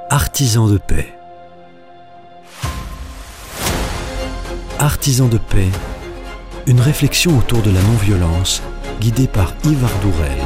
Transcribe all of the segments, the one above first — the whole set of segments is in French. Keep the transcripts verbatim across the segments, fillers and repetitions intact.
Artisans de paix. Artisans de paix, une réflexion autour de la non-violence, guidée par Yves Ardourel.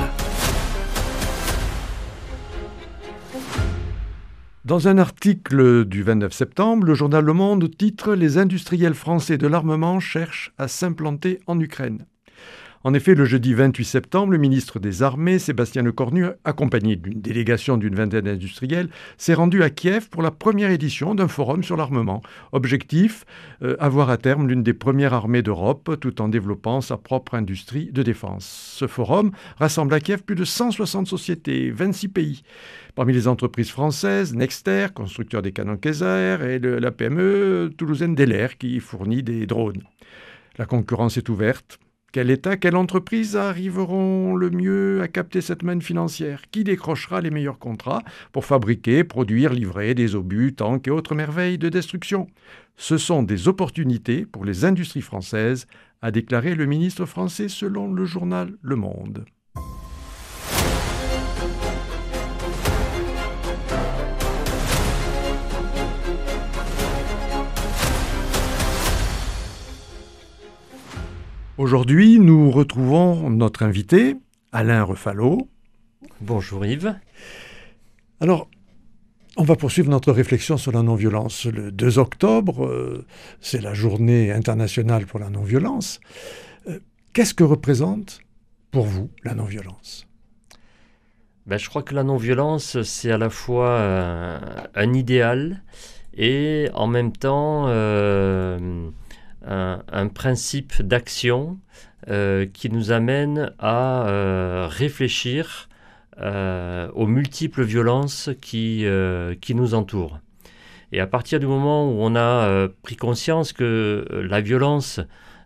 Dans un article du vingt-neuf septembre, le journal Le Monde titre « Les industriels français de l'armement cherchent à s'implanter en Ukraine ». En effet, le jeudi vingt-huit septembre, le ministre des Armées, Sébastien Lecornu, accompagné d'une délégation d'une vingtaine d'industriels, s'est rendu à Kiev pour la première édition d'un forum sur l'armement. Objectif, euh, avoir à terme l'une des premières armées d'Europe, tout en développant sa propre industrie de défense. Ce forum rassemble à Kiev plus de cent soixante sociétés, vingt-six pays. Parmi les entreprises françaises, Nexter, constructeur des canons Kaiser, et le, la P M E toulousaine Delair, qui fournit des drones. La concurrence est ouverte. Quel État, quelles entreprises arriveront le mieux à capter cette manne financière? Qui décrochera les meilleurs contrats pour fabriquer, produire, livrer des obus, tanks et autres merveilles de destruction? Ce sont des opportunités pour les industries françaises, a déclaré le ministre français selon le journal Le Monde. Aujourd'hui, nous retrouvons notre invité, Alain Refalot. Bonjour Yves. Alors, on va poursuivre notre réflexion sur la non-violence. Le deux octobre, euh, c'est la journée internationale pour la non-violence. Euh, qu'est-ce que représente pour vous la non-violence ? Ben, je crois que la non-violence, c'est à la fois euh, un idéal et en même temps... Euh, Un, un principe d'action euh, qui nous amène à euh, réfléchir euh, aux multiples violences qui, euh, qui nous entourent. Et à partir du moment où on a euh, pris conscience que la violence,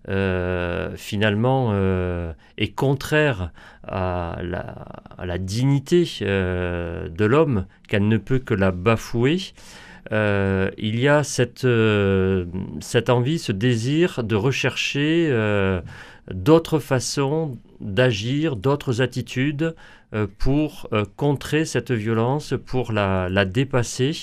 euh, finalement, euh, est contraire à la, à la dignité euh, de l'homme, qu'elle ne peut que la bafouer, Euh, il y a cette, euh, cette envie, ce désir de rechercher euh, d'autres façons d'agir, d'autres attitudes euh, pour euh, contrer cette violence, pour la, la dépasser,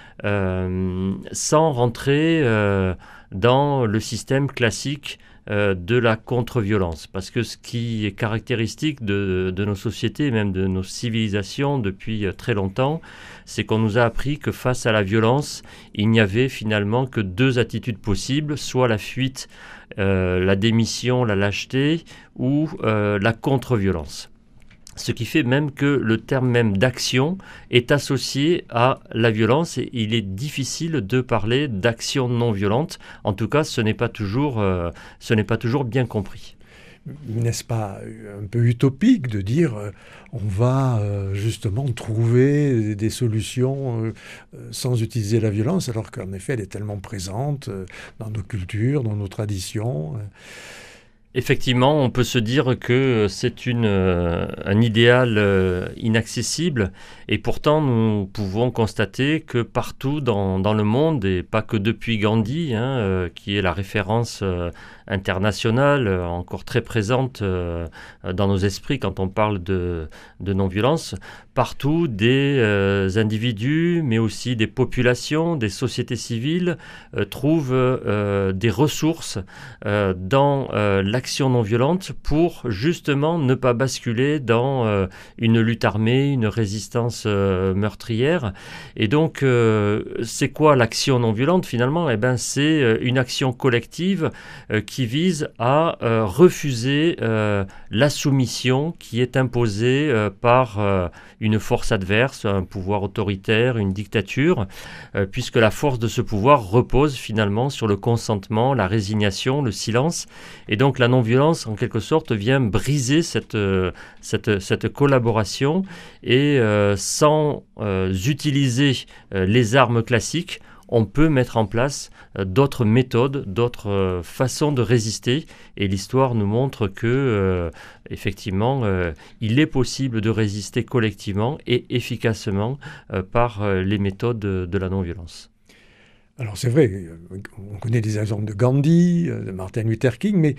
euh, sans rentrer euh, dans le système classique euh, de la contre-violence. Parce que ce qui est caractéristique de, de nos sociétés, même de nos civilisations depuis très longtemps, c'est qu'on nous a appris que face à la violence, il n'y avait finalement que deux attitudes possibles, soit la fuite, euh, la démission, la lâcheté, ou euh, la contre-violence. Ce qui fait même que le terme même d'action est associé à la violence et il est difficile de parler d'action non violente. En tout cas, ce n'est pas toujours, euh, ce n'est pas toujours bien compris. N'est-ce pas un peu utopique de dire euh, on va euh, justement trouver des solutions euh, sans utiliser la violence, alors qu'en effet elle est tellement présente euh, dans nos cultures, dans nos traditions euh. Effectivement, on peut se dire que c'est une, euh, un idéal euh, inaccessible et pourtant nous pouvons constater que partout dans, dans le monde, et pas que depuis Gandhi, hein, euh, qui est la référence euh, internationale, euh, encore très présente euh, dans nos esprits quand on parle de, de non-violence, partout des euh, individus, mais aussi des populations, des sociétés civiles euh, trouvent euh, des ressources euh, dans euh, l'action non violente pour justement ne pas basculer dans euh, une lutte armée, une résistance euh, meurtrière. Et donc, euh, c'est quoi l'action non violente finalement ? Eh ben, c'est euh, une action collective euh, qui vise à euh, refuser euh, la soumission qui est imposée euh, par euh, une force adverse, un pouvoir autoritaire, une dictature, euh, puisque la force de ce pouvoir repose finalement sur le consentement, la résignation, le silence. Et donc la non-violence, en quelque sorte, vient briser cette, euh, cette, cette collaboration et euh, sans euh, utiliser euh, les armes classiques, on peut mettre en place euh, d'autres méthodes, d'autres euh, façons de résister. Et l'histoire nous montre que, euh, effectivement, euh, il est possible de résister collectivement et efficacement euh, par euh, les méthodes de, de la non-violence. Alors c'est vrai, on connaît des exemples de Gandhi, de Martin Luther King, mais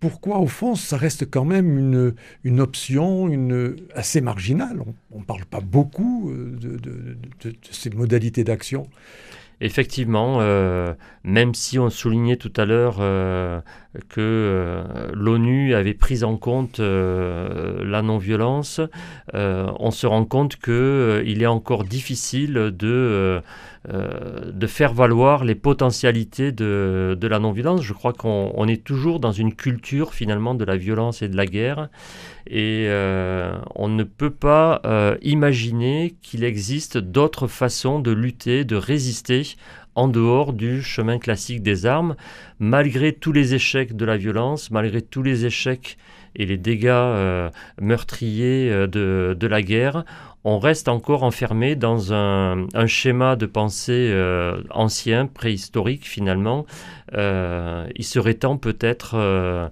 pourquoi, au fond, ça reste quand même une, une option une, assez marginale. On ne parle pas beaucoup de, de, de, de, de ces modalités d'action. Effectivement, euh, même si on soulignait tout à l'heure euh, que euh, l'ONU avait pris en compte euh, la non-violence, euh, on se rend compte qu'il euh, est encore difficile de, euh, de faire valoir les potentialités de, de la non-violence. Je crois qu'on on est toujours dans une culture finalement de la violence et de la guerre. Et euh, on ne peut pas euh, imaginer qu'il existe d'autres façons de lutter, de résister en dehors du chemin classique des armes, malgré tous les échecs de la violence, malgré tous les échecs et les dégâts euh, meurtriers de, de la guerre. On reste encore enfermé dans un, un schéma de pensée euh, ancien, préhistorique finalement. Euh, il serait temps peut-être euh,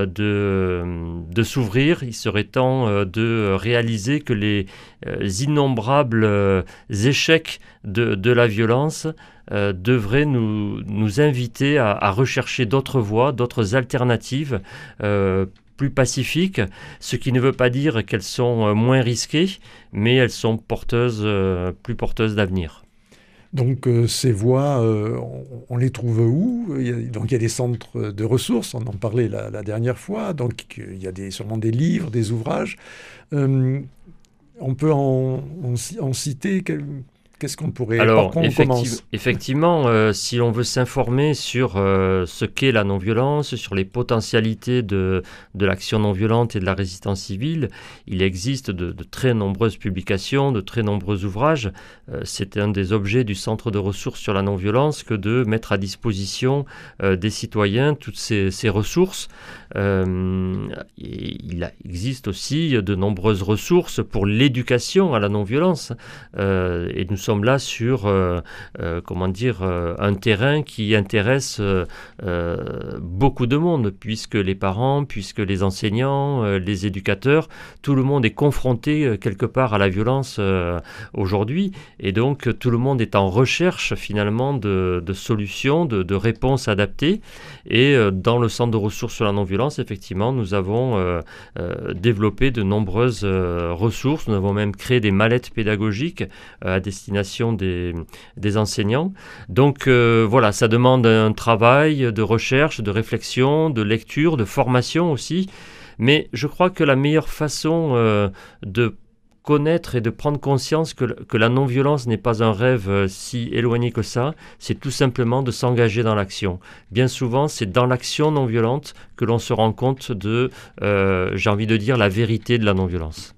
de, de s'ouvrir, il serait temps euh, de réaliser que les euh, innombrables euh, échecs de, de la violence euh, devraient nous, nous inviter à, à rechercher d'autres voies, d'autres alternatives euh, plus pacifiques, ce qui ne veut pas dire qu'elles sont moins risquées, mais elles sont porteuses, euh, plus porteuses d'avenir. Donc euh, ces voies, euh, on, on les trouve où? il y a, Donc il y a des centres de ressources, on en parlait la, la dernière fois, donc il y a des, sûrement des livres, des ouvrages. Euh, on peut en, en, en citer... Quel, Qu'est-ce qu'on pourrait... Alors, on effective, effectivement, euh, si l'on veut s'informer sur euh, ce qu'est la non-violence, sur les potentialités de, de l'action non-violente et de la résistance civile, il existe de, de très nombreuses publications, de très nombreux ouvrages. Euh, c'est un des objets du Centre de ressources sur la non-violence que de mettre à disposition euh, des citoyens toutes ces, ces ressources. Euh, et il existe aussi de nombreuses ressources pour l'éducation à la non-violence. Euh, et nous sommes là sur euh, euh, comment dire, euh, un terrain qui intéresse euh, euh, beaucoup de monde, puisque les parents, puisque les enseignants, euh, les éducateurs, tout le monde est confronté euh, quelque part à la violence euh, aujourd'hui, et donc tout le monde est en recherche finalement de, de solutions, de, de réponses adaptées, et euh, dans le centre de ressources sur la non-violence, effectivement, nous avons euh, euh, développé de nombreuses euh, ressources, nous avons même créé des mallettes pédagogiques euh, à destination Des, des enseignants. Donc euh, voilà, ça demande un travail de recherche, de réflexion, de lecture, de formation aussi. Mais je crois que la meilleure façon euh, de connaître et de prendre conscience que, que la non-violence n'est pas un rêve euh, si éloigné que ça, c'est tout simplement de s'engager dans l'action. Bien souvent, c'est dans l'action non-violente que l'on se rend compte de, euh, j'ai envie de dire, la vérité de la non-violence.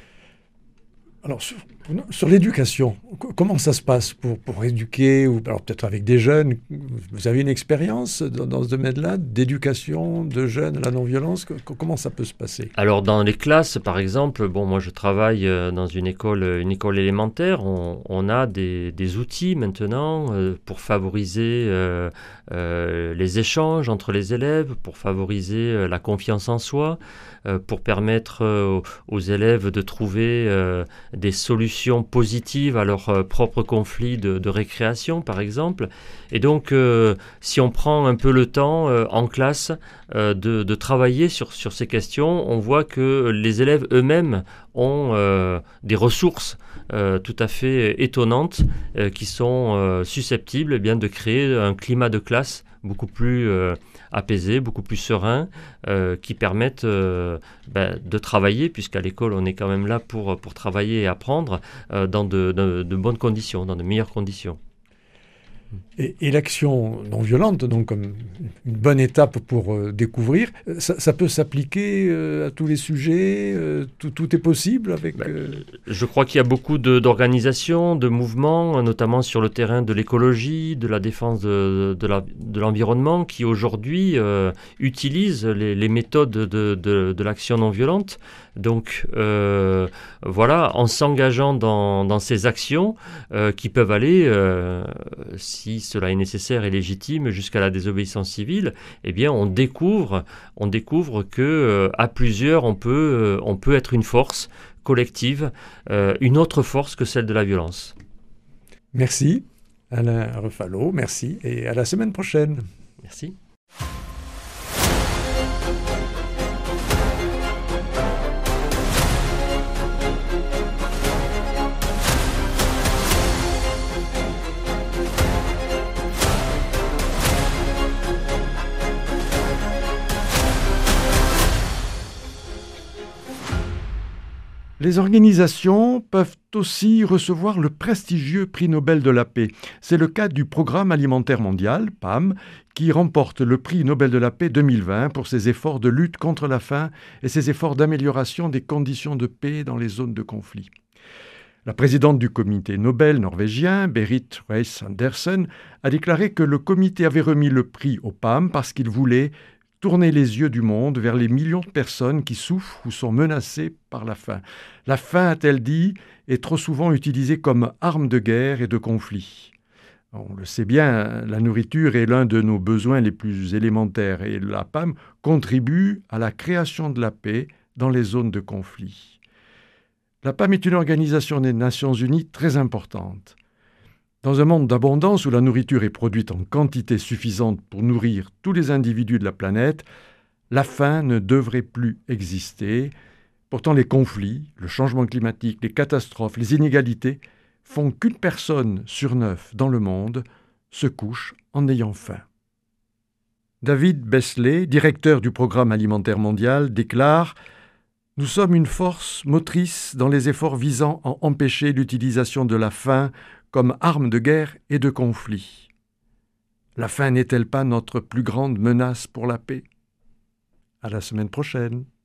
Alors, sur, sur l'éducation, comment ça se passe pour, pour éduquer, ou alors peut-être avec des jeunes? Vous avez une expérience dans, dans ce domaine-là, d'éducation de jeunes à la non-violence? Comment ça peut se passer? Alors, dans les classes, par exemple, bon, moi je travaille dans une école, une école élémentaire, on, on a des, des outils maintenant euh, pour favoriser euh, euh, les échanges entre les élèves, pour favoriser euh, la confiance en soi, euh, pour permettre euh, aux élèves de trouver euh, des solutions positives à leurs euh, propres conflits de, de récréation, par exemple. Et donc, euh, si on prend un peu le temps euh, en classe euh, de, de travailler sur, sur ces questions, on voit que les élèves eux-mêmes ont euh, des ressources euh, tout à fait étonnantes euh, qui sont euh, susceptibles eh bien, de créer un climat de classe beaucoup plus euh, apaisé, beaucoup plus serein, euh, qui permettent euh, ben, de travailler, puisqu'à l'école on est quand même là pour, pour travailler et apprendre euh, dans de, de, de bonnes conditions, dans de meilleures conditions. Et, et l'action non violente, donc comme une bonne étape pour euh, découvrir, ça, ça peut s'appliquer euh, à tous les sujets, euh, tout, tout est possible avec... Euh... Ben, je crois qu'il y a beaucoup de, d'organisations, de mouvements, notamment sur le terrain de l'écologie, de la défense de, de, la, de l'environnement, qui aujourd'hui euh, utilisent les, les méthodes de, de, de l'action non violente. Donc euh, voilà, en s'engageant dans, dans ces actions euh, qui peuvent aller, euh, si cela est nécessaire et légitime, jusqu'à la désobéissance civile, eh bien on découvre, on découvre que euh, à plusieurs on peut, euh, on peut être une force collective, euh, une autre force que celle de la violence. Merci Alain Refalot, merci et à la semaine prochaine. Merci. Les organisations peuvent aussi recevoir le prestigieux prix Nobel de la paix. C'est le cas du Programme alimentaire mondial, P A M, qui remporte le prix Nobel de la paix deux mille vingt pour ses efforts de lutte contre la faim et ses efforts d'amélioration des conditions de paix dans les zones de conflit. La présidente du comité Nobel norvégien, Berit Reiss-Andersen, a déclaré que le comité avait remis le prix au P A M parce qu'il voulait tourner les yeux du monde vers les millions de personnes qui souffrent ou sont menacées par la faim. La faim, a-t-elle dit, est trop souvent utilisée comme arme de guerre et de conflit. On le sait bien, la nourriture est l'un de nos besoins les plus élémentaires et la P A M contribue à la création de la paix dans les zones de conflit. La P A M est une organisation des Nations Unies très importante. Dans un monde d'abondance où la nourriture est produite en quantité suffisante pour nourrir tous les individus de la planète, la faim ne devrait plus exister. Pourtant, les conflits, le changement climatique, les catastrophes, les inégalités font qu'une personne sur neuf dans le monde se couche en ayant faim. David Beasley, directeur du Programme alimentaire mondial, déclare « Nous sommes une force motrice dans les efforts visant à empêcher l'utilisation de la faim comme arme de guerre et de conflit. La faim n'est-elle pas notre plus grande menace pour la paix ? À la semaine prochaine.